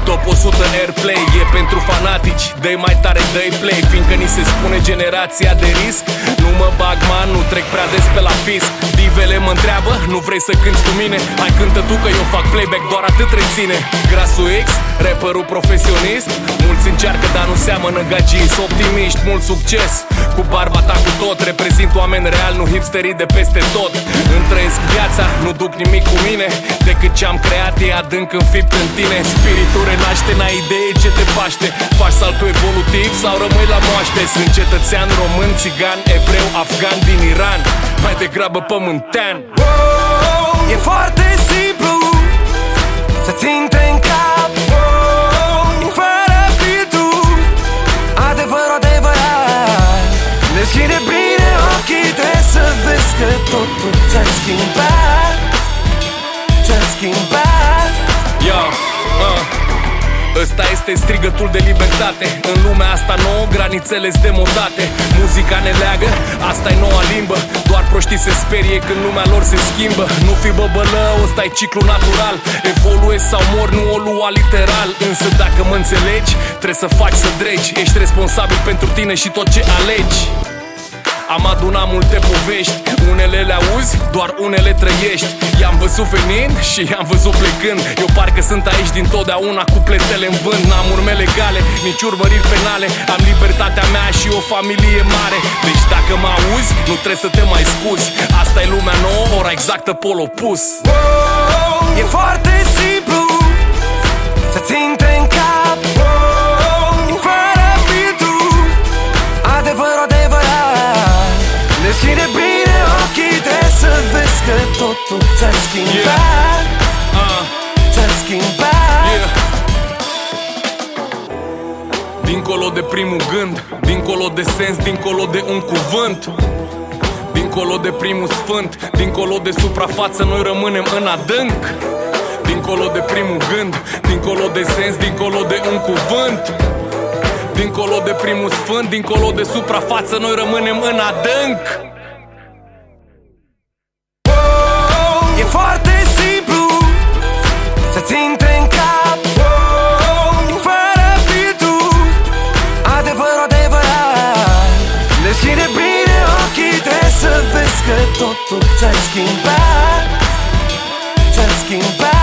Top 100 Airplay e pentru fanatici, dă-i mai tare, dă-i play. Fiindcă ni se spune generația de risc, nu mă bag, man, nu trec prea des pe la fisc. Divele mă întreabă, nu vrei să cânti cu mine? Hai cântă tu că eu fac playback, doar atât reține. Grasul X, rapperul profesionist, mulți încearcă, dar nu seamănă gagii. Optimiști, mult succes, cu barba ta cu tot. Reprezint oameni reali, nu hipsterii de peste tot. Îmi trăiesc viața, nu duc nimic cu mine, decât ce-am creat e adânc înfipt în tine. Spiritul renaște, n-ai idee ce te paște. Faci saltul evolutiv sau rămâi la moaște? Sunt cetățean român, țigan, evreu, afgan din Iran, mai degrabă pământean. E foarte simplu să-ți intre în cap, fără filtru, adevărul adevărat. Deschide bine ochii, trebuie să vezi că totul s-a schimbat, s-a schimbat. Ăsta este strigătul de libertate. În lumea asta nouă, granițele-s demotate. Muzica ne leagă, asta-i noua limbă. Doar proștii se sperie când lumea lor se schimbă. Nu fi băbălău, ăsta-i ciclu natural. Evoluezi sau mori, nu o lua literal. Însă dacă mă înțelegi, trebuie să faci să dregi. Ești responsabil pentru tine și tot ce alegi. Am adunat multe povești, unele le auzi, doar unele trăiești. I-am văzut venind și i-am văzut plecând. Eu parcă sunt aici dintotdeauna, cupletele în vânt. N-am urme legale, nici urmăriri penale. Am libertatea mea și o familie mare. Deci dacă mă auzi, nu trebuie să te mai scuzi. Asta e lumea nouă, ora exactă pol opus. E foarte simplu să-ți intre în cap, fără filtru, adevărul adevărat. Deschide bine ochii, trebuie să vezi că totul s-a schimbat, s-a schimbat. Dincolo de primul gând, dincolo de sens, dincolo de un cuvânt, dincolo de primul sfânt, dincolo de suprafață, noi rămânem în adânc. Dincolo de primul gând, dincolo de sens, dincolo de un cuvânt, dincolo de primul sfânt, dincolo de suprafață, noi rămânem în adânc. E foarte simplu să-ți intre în cap, fără filtru, adevărul adevărat. Deschide bine ochii, trebuie să vezi că totul s-a schimbat, s-a schimbat.